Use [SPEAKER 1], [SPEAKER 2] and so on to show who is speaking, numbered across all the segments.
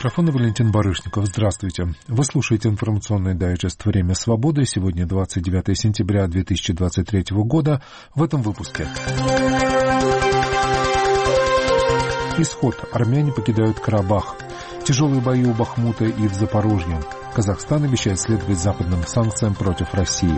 [SPEAKER 1] микрофона Валентин Барышников. Здравствуйте. Вы слушаете информационный дайджест «Время свободы». Сегодня 29 сентября 2023 года. В этом выпуске. Исход. Армяне покидают Карабах. Тяжелые бои у Бахмута и в Запорожье. Казахстан обещает следовать западным санкциям против России.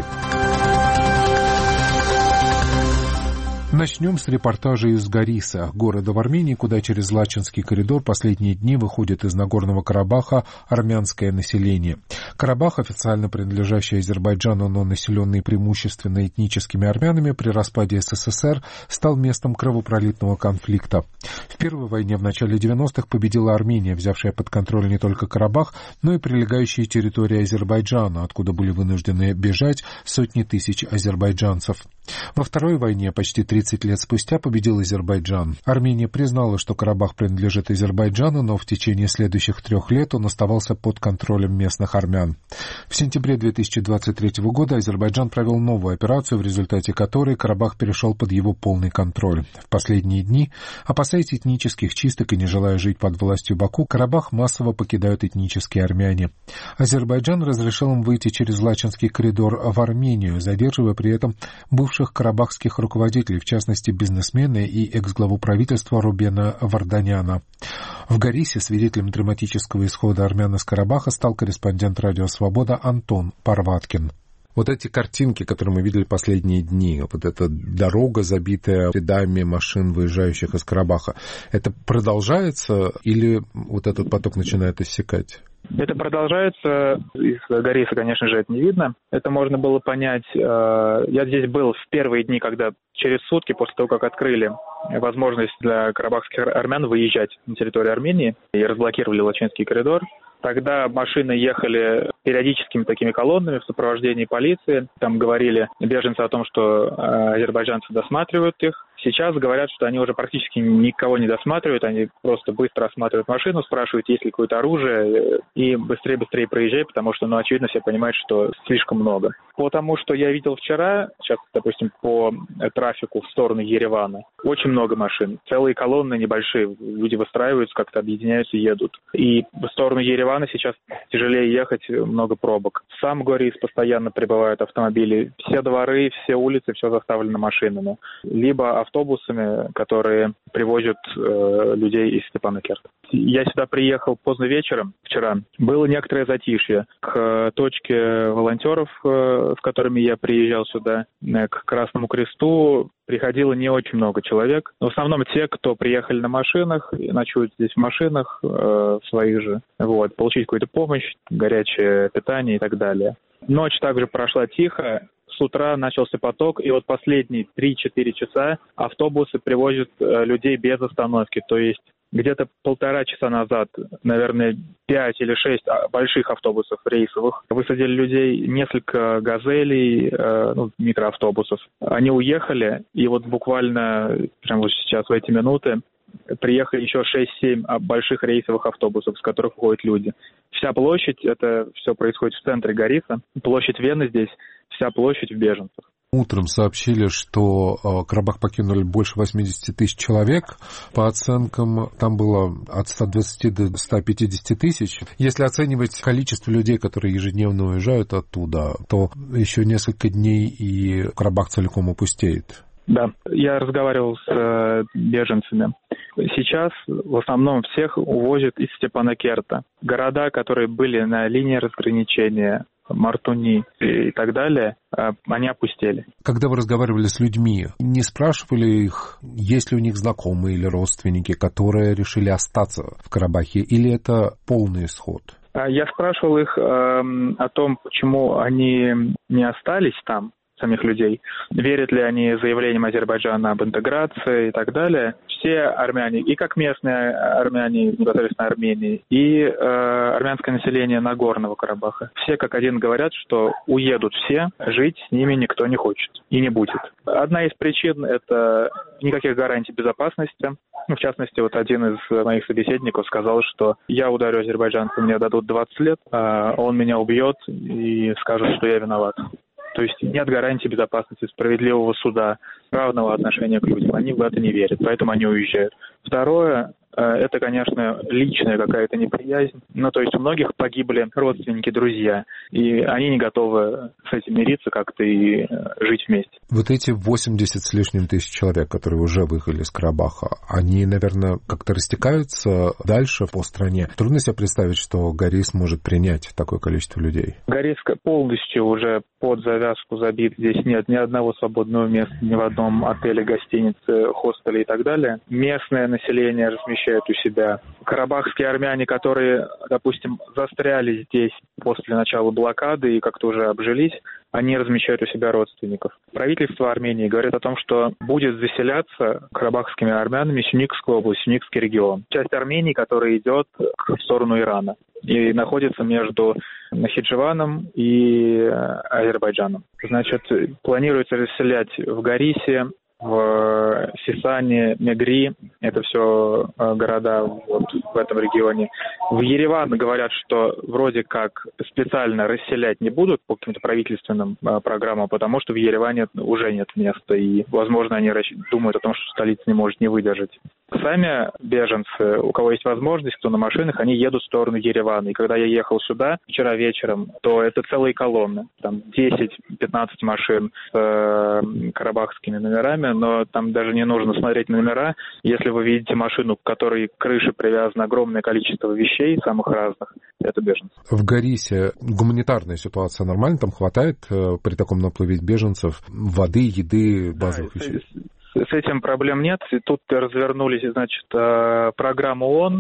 [SPEAKER 1] Начнем с репортажа из Гориса, города в Армении, куда через Лачинский коридор последние дни выходит из Нагорного Карабаха армянское население. Карабах, официально принадлежащий Азербайджану, но населенный преимущественно этническими армянами, при распаде СССР стал местом кровопролитного конфликта. В Первой войне в начале 90-х победила Армения, взявшая под контроль не только Карабах, но и прилегающие территории Азербайджана, откуда были вынуждены бежать сотни тысяч азербайджанцев. Во Второй войне почти 30 лет спустя победил Азербайджан. Армения признала, что Карабах принадлежит Азербайджану, но в течение следующих 3 лет он оставался под контролем местных армян. В сентябре 2023 года Азербайджан провел новую операцию, в результате которой Карабах перешел под его полный контроль. В последние дни, опасаясь этнических чисток и не желая жить под властью Баку, Карабах массово покидают этнические армяне. Азербайджан разрешил им выйти через Лачинский коридор в Армению, задерживая при этом бывших карабахских руководителей, в частности бизнесмена и экс-главу правительства Рубена Варданяна. В Горисе свидетелем драматического исхода армян из Карабаха стал корреспондент «Радио Свобода» Антон Парваткин. Вот эти картинки, которые мы видели последние дни, вот эта дорога, забитая рядами машин, выезжающих из Карабаха, это продолжается или вот этот поток начинает иссякать?
[SPEAKER 2] Это продолжается. Из Гориса, конечно же, это не видно. Это можно было понять. Я здесь был в первые дни, когда через сутки после того, как открыли возможность для карабахских армян выезжать на территорию Армении и разблокировали Лачинский коридор. Тогда машины ехали периодическими такими колоннами в сопровождении полиции. Там говорили беженцы о том, что азербайджанцы досматривают их. Сейчас говорят, что они уже практически никого не досматривают, они просто быстро осматривают машину, спрашивают, есть ли какое-то оружие, и быстрее проезжай, потому что, очевидно, все понимают, что слишком много. По тому, что я видел вчера, сейчас, допустим, по трафику в сторону Еревана, очень много машин, целые колонны небольшие, люди выстраиваются, как-то объединяются и едут. И в сторону Еревана сейчас тяжелее ехать, много пробок. В сам Горис постоянно прибывают автомобили, все дворы, все улицы, все заставлено машинами. Либо автобусами, которые привозят людей из Степанакерта. Я сюда приехал поздно вечером вчера. Было некоторое затишье. К точке волонтеров, с которыми я приезжал сюда, к Красному Кресту, приходило не очень много человек. Но в основном те, кто приехали на машинах, ночуют здесь в машинах своих же, получить какую-то помощь, горячее питание и так далее. Ночь также прошла тихо. С утра начался поток, и последние 3-4 часа автобусы привозят людей без остановки. То есть где-то 1,5 часа назад, наверное, 5 или 6 больших автобусов рейсовых высадили людей, несколько газелей, микроавтобусов. Они уехали, и буквально прямо сейчас, в эти минуты, приехали еще 6-7 больших рейсовых автобусов, с которых выходят люди. Вся площадь, это все происходит в центре Гориса. Площадь Вены здесь, вся площадь в беженцах.
[SPEAKER 1] Утром сообщили, что Карабах покинули больше 80 тысяч человек. По оценкам, там было от 120 до 150 тысяч. Если оценивать количество людей, которые ежедневно уезжают оттуда, то еще несколько дней и Карабах целиком опустеет.
[SPEAKER 2] Да, я разговаривал с беженцами. Сейчас в основном всех увозят из Степанакерта. Города, которые были на линии разграничения, Мартуни и так далее, они опустели.
[SPEAKER 1] Когда вы разговаривали с людьми, не спрашивали их, есть ли у них знакомые или родственники, которые решили остаться в Карабахе, или это полный исход?
[SPEAKER 2] Я спрашивал их о том, почему они не остались там, самих людей, верят ли они заявлениям Азербайджана об интеграции и так далее. Все армяне, и как местные армяне непосредственно Армении, и армянское население Нагорного Карабаха, все как один говорят, что уедут все, жить с ними никто не хочет и не будет. Одна из причин – это никаких гарантий безопасности. В частности, один из моих собеседников сказал, что я ударю азербайджанца, мне дадут 20 лет, а он меня убьет и скажет, что я виноват. То есть нет гарантии безопасности, справедливого суда, равного отношения к людям. Они в это не верят, поэтому они уезжают. Второе, это, конечно, личная какая-то неприязнь. Ну, то есть у многих погибли родственники, друзья, и они не готовы с этим мириться как-то и жить вместе.
[SPEAKER 1] Вот эти 80 с лишним тысяч человек, которые уже выехали из Карабаха, они, наверное, как-то растекаются дальше по стране. Трудно себе представить, что Горис может принять такое количество людей.
[SPEAKER 2] Горис полностью уже под завязку забит. Здесь нет ни одного свободного места ни в одном отеле, гостинице, хостеле и так далее. Местное население размещает у себя. Карабахские армяне, которые, допустим, застряли здесь после начала блокады и как-то уже обжились, они размещают у себя родственников. Правительство Армении говорит о том, что будет заселяться карабахскими армянами Сюникская область, Сюникский регион. Часть Армении, которая идет в сторону Ирана и находится между Нахичеваном и Азербайджаном. Значит, планируется расселять в Горисе, в Сисане, Мегри, это все города вот в этом регионе. В Ереван говорят, что вроде как специально расселять не будут по каким-то правительственным программам, потому что в Ереване уже нет места, и, возможно, они думают о том, что столица не может не выдержать. Сами беженцы, у кого есть возможность, кто на машинах, они едут в сторону Еревана. И когда я ехал сюда вчера вечером, то это целые колонны. Там 10-15 машин с карабахскими номерами, но там даже не нужно смотреть на номера. Если вы видите машину, к которой к крыше привязано огромное количество вещей, самых разных, это беженцы.
[SPEAKER 1] В Горисе гуманитарная ситуация нормальная? Там хватает при таком наплыве беженцев воды, еды, базовых вещей?
[SPEAKER 2] С этим проблем нет. И тут развернулись, значит, программу ООН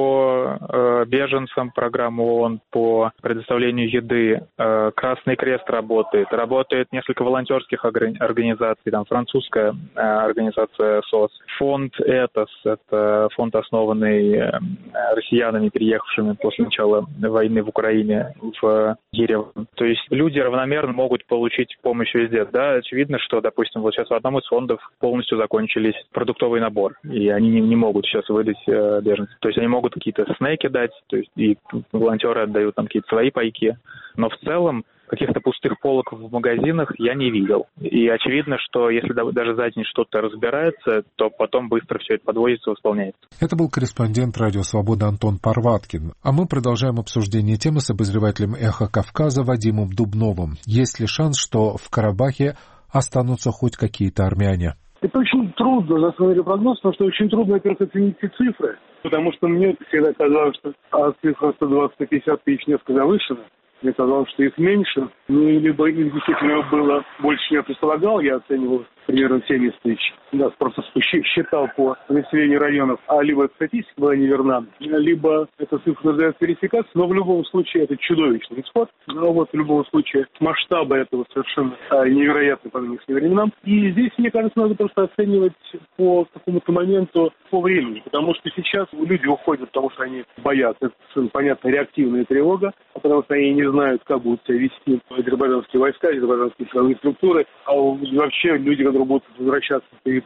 [SPEAKER 2] по беженцам, программу ООН по предоставлению еды. Красный Крест работает. Работает несколько волонтерских организаций, там французская организация СОС. Фонд ЭТОС, это фонд, основанный россиянами, переехавшими после начала войны в Украине в Ереван. То есть люди равномерно могут получить помощь везде. Да, очевидно, что, допустим, вот сейчас в одном из фондов полностью закончились продуктовый набор, и они не могут сейчас выдать беженцам. То есть они могут какие-то снеки дать, то есть и волонтеры отдают там какие-то свои пайки, но в целом каких-то пустых полок в магазинах я не видел. И очевидно, что если даже за день что-то разбирается, то потом быстро все это подводится и восполняется.
[SPEAKER 1] Это был корреспондент «Радио Свобода» Антон Парваткин. А мы продолжаем обсуждение темы с обозревателем «Эхо Кавказа» Вадимом Дубновым. Есть ли шанс, что в Карабахе останутся хоть какие-то армяне?
[SPEAKER 3] Это очень трудно, на самом деле, прогноз, потому что очень трудно, во-первых, оценить эти цифры, потому что мне всегда казалось, что цифра 120-150 тысяч несколько завышена. Мне казалось, что их меньше, либо их действительно было больше, чем я предполагал, я оценивал примерно 70 тысяч. Да, просто считал по населению районов, либо эта статистика была неверна, либо эта цифра нуждается в верификации, но в любом случае это чудовищный исход. Но вот в любом случае масштабы этого совершенно невероятны по нынешним временам. И здесь, мне кажется, надо просто оценивать по какому-то моменту, по времени, потому что сейчас люди уходят, потому что они боятся. Это совершенно понятно, реактивная тревога, потому что они не знают, как будут себя вести азербайджанские войска, азербайджанские силовые структуры, а вообще люди, которые будут возвращаться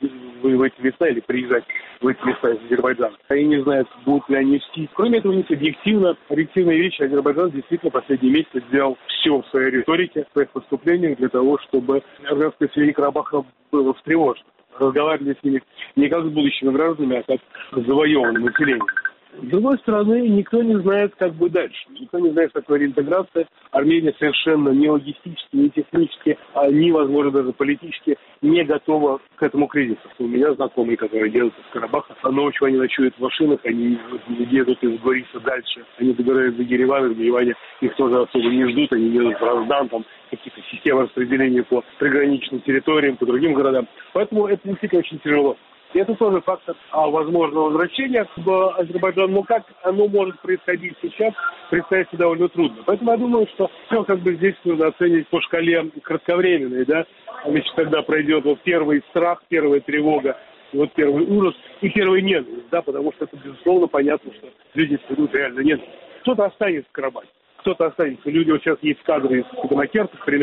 [SPEAKER 3] в эти места или приезжать в эти места из Азербайджана. Они не знают, будут ли они вести. Кроме этого, есть объективная вещь. Азербайджан действительно последние месяцы сделал все в своей риторике, в своих выступлениях для того, чтобы армянское население Карабаха было встревожено. Разговаривали с ними не как с будущими гражданами, а как с завоеванным населением. С другой стороны, никто не знает, как будет дальше. Никто не знает, какая реинтеграция. Армения совершенно ни логистически, ни технически, ни, возможно, даже политически не готова к этому кризису. У меня знакомые, которые едут из Карабаха, ночью они ночуют в машинах, они едут из Гориса дальше, они добираются до Еревана, в Ереване их тоже особо не ждут, они едут в Раздан, там какие-то системы распределения по приграничным территориям, по другим городам. Поэтому это действительно очень тяжело. И это тоже фактор возможного возвращения в Азербайджан. Но как оно может происходить сейчас, представить себе довольно трудно. Поэтому я думаю, что все здесь нужно оценивать по шкале кратковременной, да. Значит, когда пройдет первый страх, первая тревога, первый ужас и первый ненависть, да, потому что это, безусловно, понятно, что люди испытывают реально ненависть. Кто-то останется в Карабахе. Кто-то останется. Люди, сейчас есть кадры из Степанакерта, к примеру,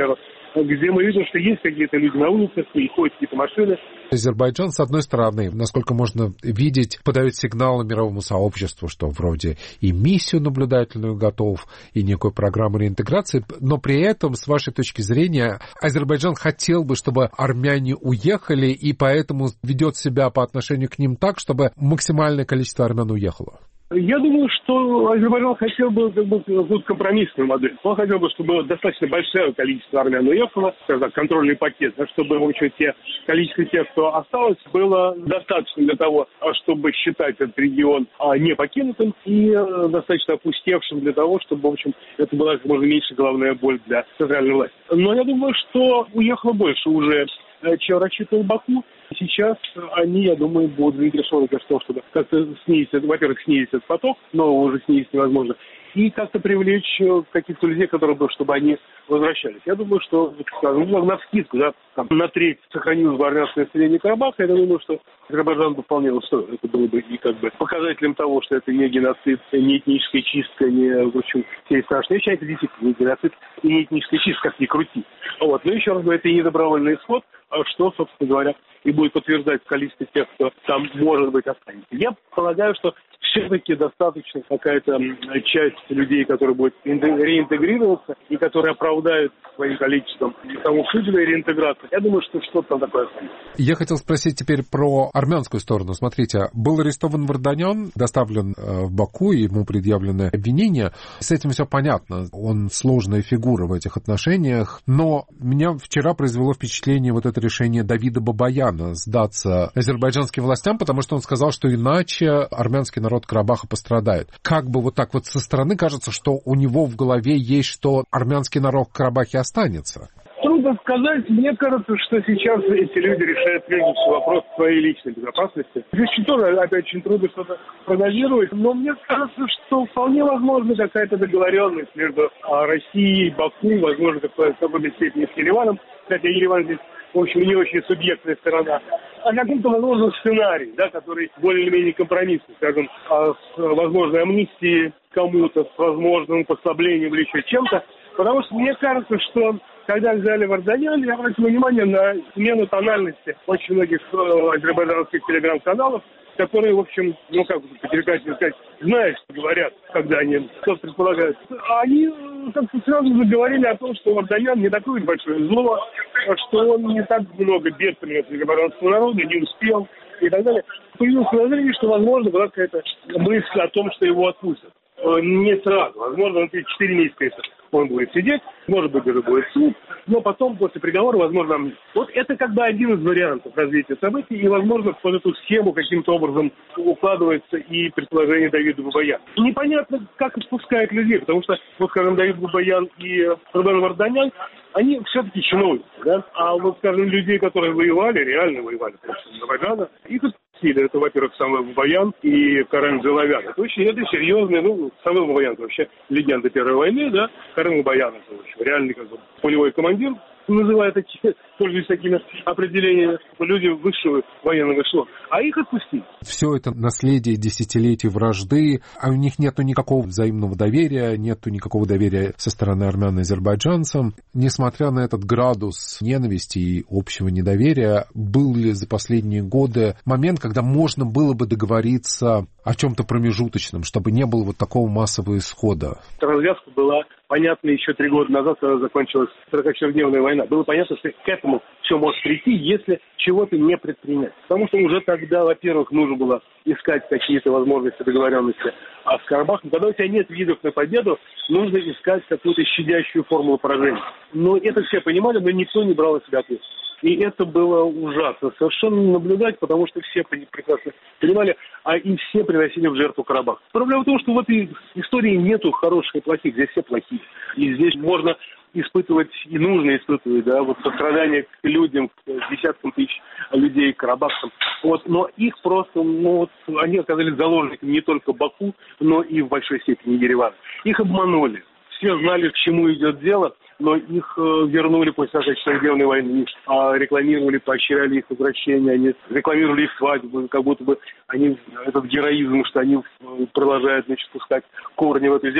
[SPEAKER 3] где мы видим, что есть какие-то люди на улицах, и ходят какие-то машины.
[SPEAKER 1] Азербайджан, с одной стороны, насколько можно видеть, подает сигналы мировому сообществу, что вроде и миссию наблюдательную готов, и некую программу реинтеграции, но при этом, с вашей точки зрения, Азербайджан хотел бы, чтобы армяне уехали, и поэтому ведет себя по отношению к ним так, чтобы максимальное количество армян уехало.
[SPEAKER 3] Я думаю, что Азербайджан хотел бы какую-то компромиссную модель. Он хотел бы, чтобы достаточно большое количество армян уехало, скажем так, контрольный пакет, чтобы, в общем, количество тех, кто осталось, было достаточно для того, чтобы считать этот регион не покинутым и достаточно опустевшим для того, чтобы, в общем, это была как можно меньше головная боль для центральной власти. Но я думаю, что уехало больше уже, чем рассчитывал Баку. Сейчас они, я думаю, будут заинтересованы в том, чтобы как-то снизить, во-первых, снизить этот поток, но уже снизить невозможно, и как-то привлечь каких-то людей, которые бы, чтобы они возвращались. Я думаю, что, скажем, навскидку, да, на треть сохранилось бы армянское население Карабаха, я думаю, что Азербайджан бы вполне устроил. Это было бы и как бы показателем того, что это не геноцид, не этническая чистка, не, в общем, все страшные вещи, а это действительно не геноцид и не этническая чистка, как ни крути. Вот. Но еще раз говорю, это и не добровольный исход, что, собственно говоря, и будет подтверждать количество тех, кто там, может быть, останется. Я полагаю, что все-таки достаточно какая-то часть людей, которые будут реинтегрироваться и которые оправдают своим количеством тому судебной реинтеграции. Я думаю, что что-то там такое останется.
[SPEAKER 1] Я хотел спросить теперь про армянскую сторону. Смотрите, был арестован Варданян, доставлен в Баку, ему предъявлены обвинения. С этим все понятно. Он сложная фигура в этих отношениях. Но меня вчера произвело впечатление вот это решение Давида Бабаяна сдаться азербайджанским властям, потому что он сказал, что иначе армянский народ Карабаха пострадает. Как бы вот так вот со стороны кажется, что у него в голове есть, что армянский народ в Карабахе останется.
[SPEAKER 3] Трудно сказать. Мне кажется, что сейчас эти люди решают прежде всего вопрос своей личной безопасности. Здесь тоже, опять, очень трудно что-то прогнозировать, но мне кажется, что вполне возможно какая-то договоренность между Россией, Баку, возможно, в какой-то степени с Ереваном. Кстати, Ереван здесь, в общем, не очень субъектная сторона. О каком-то возможном сценарии, да, который более или менее компромиссный, скажем, с возможной амнистией кому-то, с возможным послаблением или еще чем-то. Потому что мне кажется, что когда взяли Варданяна, я обратил внимание на смену тональности очень многих азербайджанских телеграм-каналов, которые, в общем, как по-деликатнее сказать, знают, что говорят, когда они что-то предполагают. Они как-то сразу заговорили о том, что Варданян не такое большое зло, что он не так много бед принес азербайджанскому народу, не успел и так далее. Появилось подозрение, что, возможно, была какая-то мысль о том, что его отпустят. Не сразу. Возможно, он 4 месяца он будет сидеть, может быть, даже будет суд, но потом, после приговора, возможно, амнистия. Вот это как бы один из вариантов развития событий, и, возможно, под эту схему каким-то образом укладывается и предположение Давида Бабаяна. Непонятно, как отпускают людей, потому что, вот, скажем, Давид Бабаян и Рубен Варданян, они все-таки чиновники, да? А вот, скажем, людей, которые воевали, реально воевали против Азербайджана, их отпустили. Это, во-первых, Самвел Бабаян и Карен Джалавян. Это серьезные, Самвел Бабаян вообще легенда Первой войны, да? Карен Бабаян это очень реальный как бы полевой командир, называют такие, пользуясь такими определениями, люди высшего военного эшелона. А их отпустили.
[SPEAKER 1] Все это наследие десятилетий вражды, а у них нету никакого взаимного доверия, нету никакого доверия со стороны армян и азербайджанцам. Несмотря на этот градус ненависти и общего недоверия, был ли за последние годы момент, когда можно было бы договориться о чем-то промежуточном, чтобы не было вот такого массового исхода?
[SPEAKER 3] Развязка была понятно еще 3 года назад, когда закончилась 44-дневная война. Было понятно, что к этому все может прийти, если чего-то не предпринять. Потому что уже тогда, во-первых, нужно было искать какие-то возможности договоренности с Карабахом. Когда у тебя нет видов на победу, нужно искать какую-то щадящую формулу поражения. Но это все понимали, но никто не брал на себя ответственность. И это было ужасно совершенно наблюдать, потому что все прекрасно понимали, и все приносили в жертву Карабах. Проблема в том, что в этой истории нету хороших и плохих, здесь все плохие. И здесь можно испытывать, и нужно испытывать, да, вот сострадание к людям, к десяткам тысяч людей, к карабахцам. Вот, но их просто, они оказались заложниками не только Баку, но и в большой степени Еревана. Их обманули. Все знали, к чему идет дело, но их вернули после 44-дневной войны, рекламировали, поощряли их возвращение, они рекламировали их свадьбу, как будто бы они, этот героизм, что они продолжают, пускать корни в эту землю.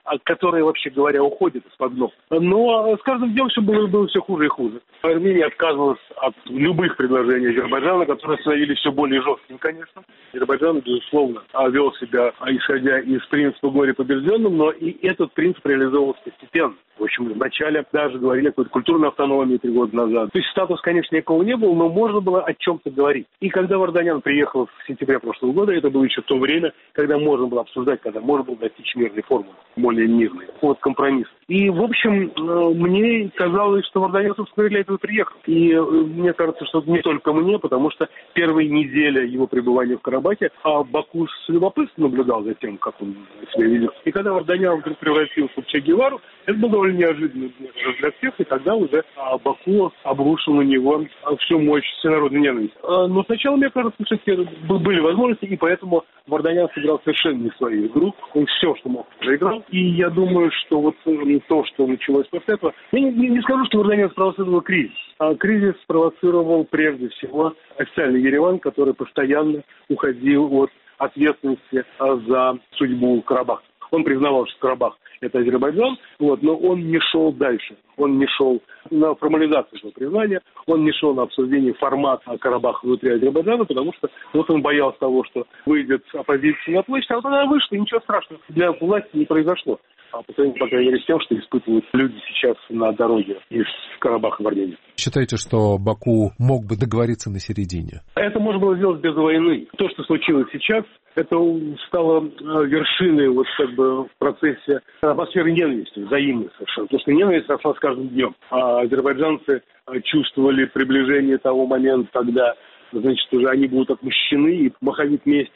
[SPEAKER 3] которая, вообще говоря, уходит из-под ног. Но с каждым днем все было все хуже и хуже. Армения отказывалась от любых предложений Азербайджана, которые становились все более жесткими, конечно. Азербайджан, безусловно, вел себя, исходя из принципа «горе побежденным», но и этот принцип реализовывался постепенно. В общем, вначале даже говорили о какой-то культурной автономии 3 года назад. То есть статуса, конечно, никакого не было, но можно было о чем-то говорить. И когда Варданян приехал в сентябре прошлого года, это было еще то время, когда можно было обсуждать, когда можно было достичь мирной формулы, более мирной, вот компромисс. И, в общем, мне казалось, что Варданян, собственно, для этого приехал. И мне кажется, что не только мне, потому что первая неделя его пребывания в Карабахе, Баку с любопытством наблюдал за тем, как он себя ведет. И когда Варданян вдруг превратился в Че Гевару, это было довольно неожиданно для всех, и тогда уже Баку обрушил на него всю мощь всенародной ненависти. Но сначала, мне кажется, все-таки были возможности, и поэтому Варданян сыграл совершенно не свою игру. Он все, что мог, проиграл. И я думаю, что вот то, что началось после этого... Я не скажу, что Варданян спровоцировал кризис. Кризис спровоцировал прежде всего официальный Ереван, который постоянно уходил от ответственности за судьбу Карабаха. Он признавал, что Карабах – это Азербайджан, но он не шел дальше. Он не шел на формализацию этого признания, он не шел на обсуждение формата Карабаха внутри Азербайджана, потому что он боялся того, что выйдет оппозиция на площадь, а вот она вышла, и ничего страшного для власти не произошло. По крайней мере, с тем, что испытывают люди сейчас на дороге из Карабаха в Армению.
[SPEAKER 1] Считаете, что Баку мог бы договориться на середине?
[SPEAKER 3] Это можно было сделать без войны. То, что случилось сейчас, это стало вершиной в процессе атмосферы ненависти, взаимной совершенно. Потому что ненависть росла с каждым днем. А азербайджанцы чувствовали приближение того момента, когда уже они будут отмщены, и маховик мести,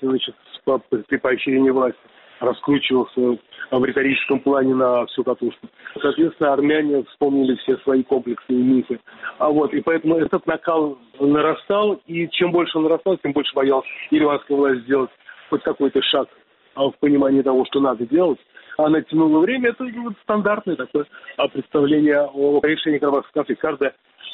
[SPEAKER 3] при поощрении власти раскручивался в риторическом плане на всю катушку. Соответственно, армяне вспомнили все свои комплексные мифы. И поэтому этот накал нарастал, и чем больше он нарастал, тем больше боялась ереванская власть сделать хоть какой-то шаг в понимании того, что надо делать. Она тянула время. Это стандартное такое представление о решении карабахского конфликта. Каждая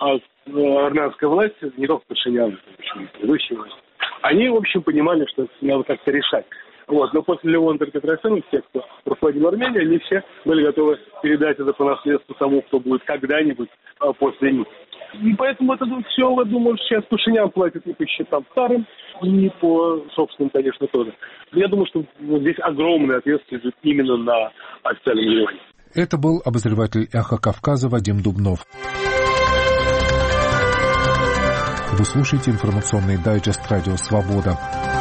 [SPEAKER 3] армянская власть, не только Пашинян, предыдущие власти, они, в общем, понимали, что это надо как-то решать. Но после Леона Петросяна, те, кто руководил Арменией, они все были готовы передать это по наследству тому, кто будет когда-нибудь после них. И поэтому это все, я думаю, сейчас Пашинян платит и по счетам старым, и по собственным, конечно, тоже. Я думаю, что здесь огромная ответственность именно на официальном Ереване.
[SPEAKER 1] Это был обозреватель «Эхо Кавказа» Вадим Дубнов. Вы слушаете информационный дайджест «Радио Свобода».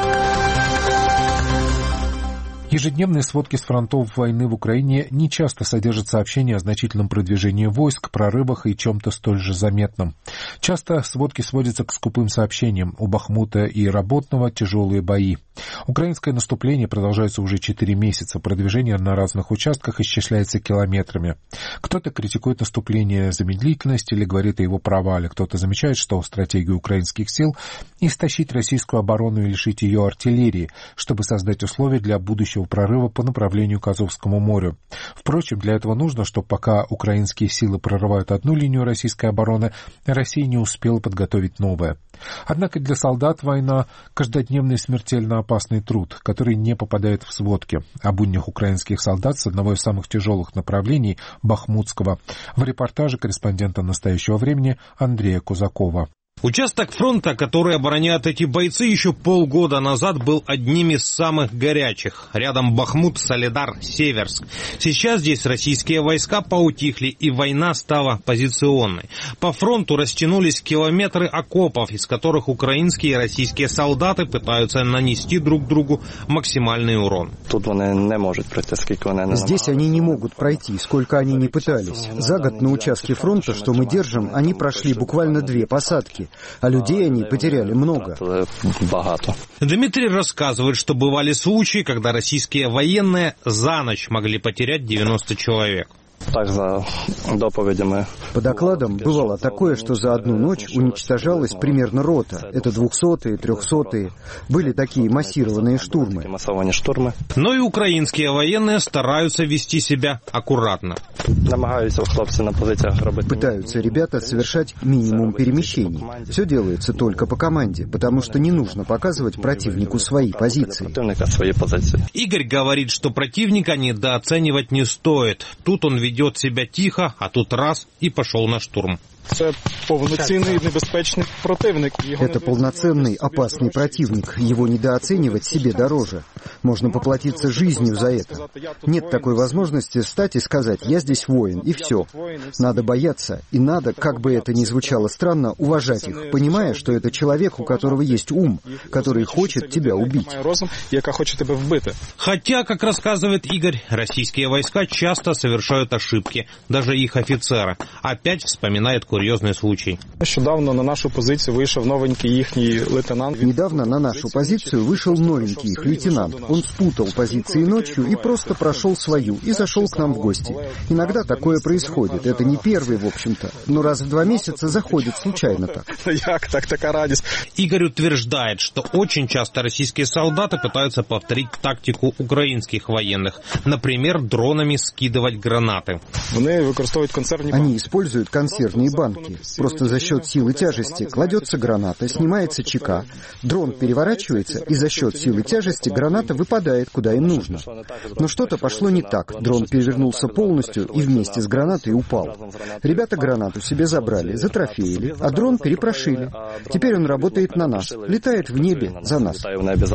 [SPEAKER 1] Ежедневные сводки с фронтов войны в Украине не часто содержат сообщения о значительном продвижении войск, прорывах и чем-то столь же заметном. Часто сводки сводятся к скупым сообщениям. У Бахмута и Работного тяжелые бои. Украинское наступление продолжается уже 4 месяца. Продвижение на разных участках исчисляется километрами. Кто-то критикует наступление за медлительность или говорит о его провале. Кто-то замечает, что стратегия украинских сил – истощить российскую оборону и лишить ее артиллерии, чтобы создать условия для будущего прорыва по направлению к Азовскому морю. Впрочем, для этого нужно, чтобы пока украинские силы прорывают одну линию российской обороны, Россия не успела подготовить новое. Однако для солдат война – каждодневный смертельно опасный труд, который не попадает в сводки. О буднях украинских солдат с одного из самых тяжелых направлений – Бахмутского. В репортаже корреспондента «Настоящего времени» Андрея Кузакова.
[SPEAKER 4] Участок фронта, который обороняют эти бойцы, еще полгода назад был одним из самых горячих. Рядом Бахмут, Солидар, Северск. Сейчас здесь российские войска поутихли, и война стала позиционной. По фронту растянулись километры окопов, из которых украинские и российские солдаты пытаются нанести друг другу максимальный урон.
[SPEAKER 5] Здесь они не могут пройти, сколько они ни пытались. За год на участке фронта, что мы держим, они прошли буквально 2 посадки. А людей они потеряли много.
[SPEAKER 4] Дмитрий рассказывает, что бывали случаи, когда российские военные за ночь могли потерять 90 человек.
[SPEAKER 5] По докладам бывало такое, что за одну ночь уничтожалась примерно рота. Это 200-е, 300-е. Были такие массированные штурмы.
[SPEAKER 4] Но и украинские военные стараются вести себя аккуратно.
[SPEAKER 5] Пытаются ребята совершать минимум перемещений. Все делается только по команде, потому что не нужно показывать противнику свои позиции.
[SPEAKER 4] Игорь говорит, что противника недооценивать не стоит. Тут он ведет себя тихо, а тут раз и пошел на штурм.
[SPEAKER 5] Это полноценный, опасный противник. Его недооценивать себе дороже. Можно поплатиться жизнью за это. Нет такой возможности встать и сказать: «Я здесь воин», и все. Надо бояться, и надо, как бы это ни звучало странно, уважать их, понимая, что это человек, у которого есть ум, который хочет тебя убить.
[SPEAKER 4] Хотя, как рассказывает Игорь, российские войска часто совершают ошибки, даже их офицеры. Опять вспоминает курьезный случай.
[SPEAKER 5] Недавно на нашу позицию вышел новенький их лейтенант. Он спутал позиции ночью и просто прошел свою и зашел к нам в гости. Иногда такое происходит. Это не первый, в общем-то, но раз в 2 месяца заходит случайно так.
[SPEAKER 4] Игорь утверждает, что очень часто российские солдаты пытаются повторить тактику украинских военных. Например, дронами скидывать гранаты.
[SPEAKER 5] Они используют консервные банки. Просто за счет силы тяжести кладется граната, снимается чека, дрон переворачивается, и за счет силы тяжести граната выпадает, куда им нужно. Но что-то пошло не так. Дрон перевернулся полностью и вместе с гранатой упал. Ребята гранату себе забрали, затрофеили, а дрон перепрошили. Теперь он работает на нас, летает в небе за нас.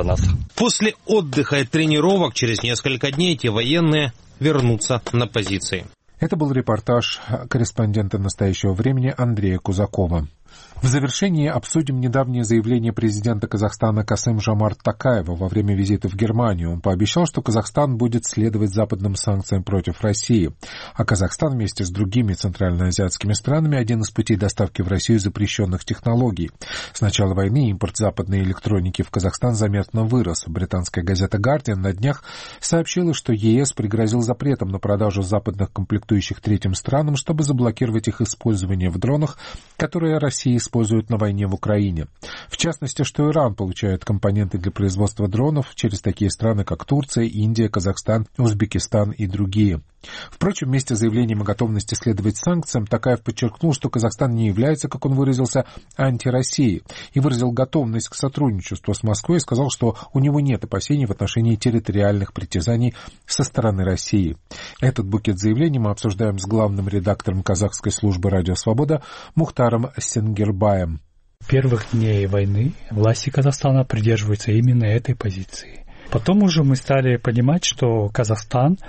[SPEAKER 4] После отдыха и тренировок через несколько дней эти военные вернутся на позиции.
[SPEAKER 1] Это был репортаж корреспондента «Настоящего времени» Андрея Кузакова. В завершении обсудим недавнее заявление президента Казахстана Касым-Жомарта Токаева во время визита в Германию. Он пообещал, что Казахстан будет следовать западным санкциям против России. А Казахстан вместе с другими центральноазиатскими странами один из путей доставки в Россию запрещенных технологий. С начала войны импорт западной электроники в Казахстан заметно вырос. Британская газета «Гардиан» на днях сообщила, что ЕС пригрозил запретом на продажу западных комплектующих третьим странам, чтобы заблокировать их использование в дронах, которые Россия используют на войне в Украине. В частности, что Иран получает компоненты для производства дронов через такие страны, как Турция, Индия, Казахстан, Узбекистан и другие. Впрочем, вместе с заявлением о готовности следовать санкциям, Токаев подчеркнул, что Казахстан не является, как он выразился, антироссией, и выразил готовность к сотрудничеству с Москвой и сказал, что у него нет опасений в отношении территориальных притязаний со стороны России. Этот букет заявлений мы обсуждаем с главным редактором казахской службы «Радио Свобода» Мухтаром Сенгербаем.
[SPEAKER 6] С первых дней войны власти Казахстана придерживаются именно этой позиции. Потом уже мы стали понимать, что Казахстан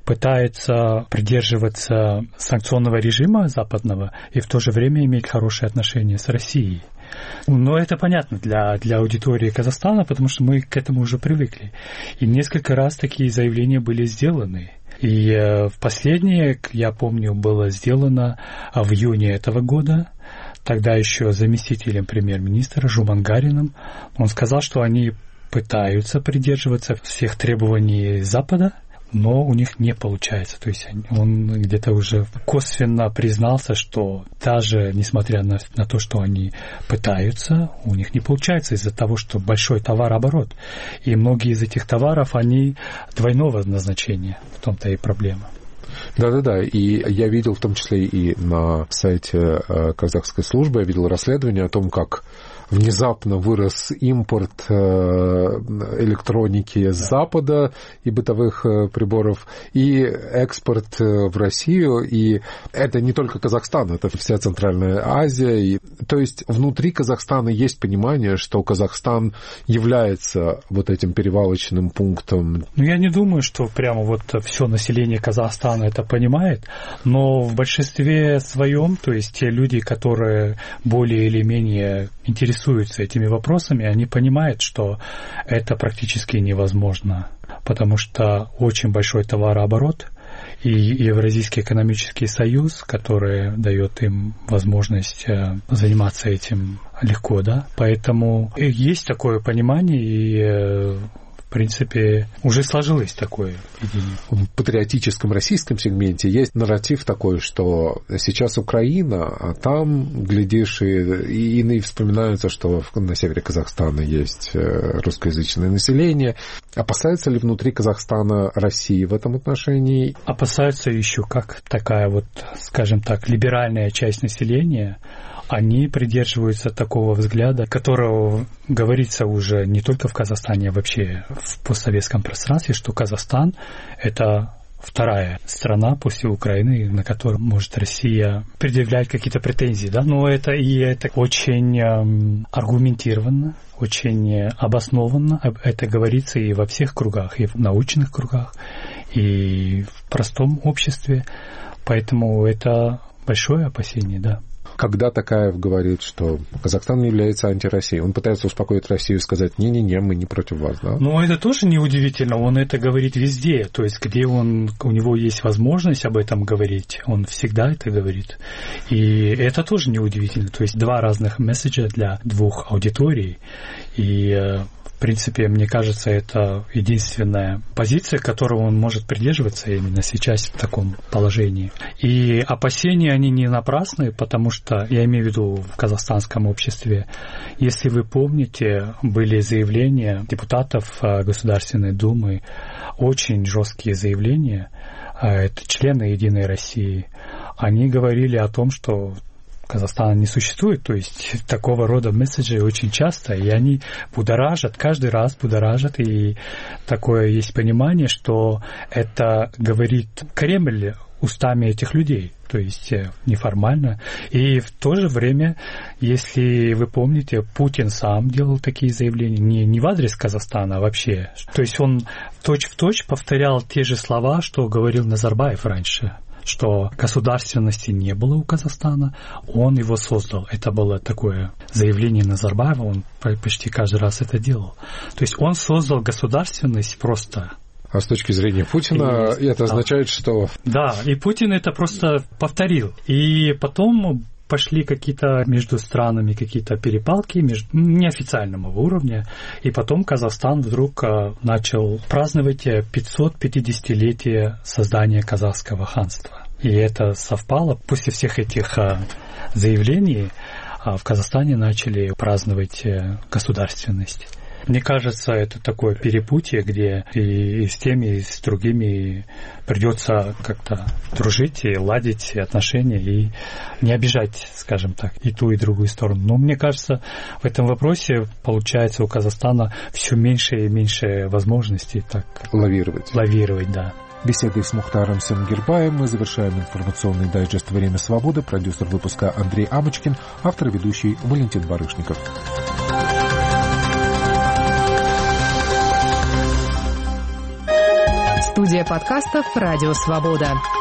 [SPEAKER 6] пытается придерживаться санкционного режима западного и в то же время иметь хорошие отношения с Россией. Но это понятно для аудитории Казахстана, потому что мы к этому уже привыкли. И несколько раз такие заявления были сделаны. И в последнее, я помню, было сделано в июне этого года, тогда еще заместителем премьер-министра Жумангарином. Он сказал, что они пытаются придерживаться всех требований Запада, но у них не получается. То есть он где-то уже косвенно признался, что даже несмотря на то, что они пытаются, у них не получается из-за того, что большой товарооборот. И многие из этих товаров, они двойного назначения. В том-то и проблема.
[SPEAKER 1] Да, и я видел в том числе и на сайте казахской службы, я видел расследование о том, как внезапно вырос импорт электроники с Запада и бытовых приборов, и экспорт в Россию. И это не только Казахстан, это вся Центральная Азия. И, то есть внутри Казахстана есть понимание, что Казахстан является вот этим перевалочным пунктом.
[SPEAKER 6] Я не думаю, что прямо вот все население Казахстана это понимает, но в большинстве своем, то есть те люди, которые более или менее интересуются этими вопросами, они понимают, что это практически невозможно, потому что очень большой товарооборот, и Евразийский экономический союз, который дает им возможность заниматься этим легко, да, поэтому есть такое понимание, и в принципе, уже сложилось такое видение.
[SPEAKER 1] В патриотическом российском сегменте есть нарратив такой, что сейчас Украина, а там, глядишь, и иные вспоминаются, что на севере Казахстана есть русскоязычное население. Опасаются ли внутри Казахстана России в этом отношении?
[SPEAKER 6] Опасаются еще как такая вот, скажем так, либеральная часть населения. Они придерживаются такого взгляда, которого говорится уже не только в Казахстане, а вообще в постсоветском пространстве, что Казахстан — это вторая страна после Украины, на которую может Россия предъявлять какие-то претензии, да, но это очень аргументированно, очень обоснованно. Это говорится и во всех кругах, и в научных кругах, и в простом обществе. Поэтому это большое опасение, да.
[SPEAKER 1] Когда Токаев говорит, что Казахстан является антироссией, он пытается успокоить Россию и сказать: не-не-не, мы не против вас, да?
[SPEAKER 6] Но это тоже неудивительно, он это говорит везде, то есть где у него есть возможность об этом говорить, он всегда это говорит. И это тоже неудивительно, то есть два разных месседжа для двух аудиторий, и в принципе, мне кажется, это единственная позиция, которой он может придерживаться именно сейчас в таком положении. И опасения, они не напрасны, потому что, я имею в виду в казахстанском обществе, если вы помните, были заявления депутатов Государственной Думы, очень жесткие заявления, это члены «Единой России», они говорили о том, что Казахстана не существует, то есть такого рода месседжи очень часто, и они будоражат, каждый раз будоражат, и такое есть понимание, что это говорит Кремль устами этих людей, то есть неформально. И в то же время, если вы помните, Путин сам делал такие заявления, не в адрес Казахстана, а вообще. То есть он точь-в-точь повторял те же слова, что говорил Назарбаев раньше, что государственности не было у Казахстана, он его создал. Это было такое заявление Назарбаева, он почти каждый раз это делал. То есть он создал государственность просто.
[SPEAKER 1] А с точки зрения Путина это означает, что...
[SPEAKER 6] Да, и Путин это просто повторил. И потом пошли какие-то между странами какие-то перепалки неофициального уровня, и потом Казахстан вдруг начал праздновать 550-летие создания казахского ханства. И это совпало. После всех этих заявлений в Казахстане начали праздновать государственность. Мне кажется, это такое перепутье, где и с теми, и с другими придется как-то дружить и ладить отношения и не обижать, скажем так, и ту, и другую сторону. Но мне кажется, в этом вопросе получается у Казахстана все меньше и меньше возможностей так лавировать, да.
[SPEAKER 1] Беседой с Мухтаром Сангирбаем мы завершаем информационный дайджест «Время свободы». Продюсер выпуска Андрей Амочкин, автор и ведущий Валентин Барышников.
[SPEAKER 7] Студия подкастов «Радио Свобода».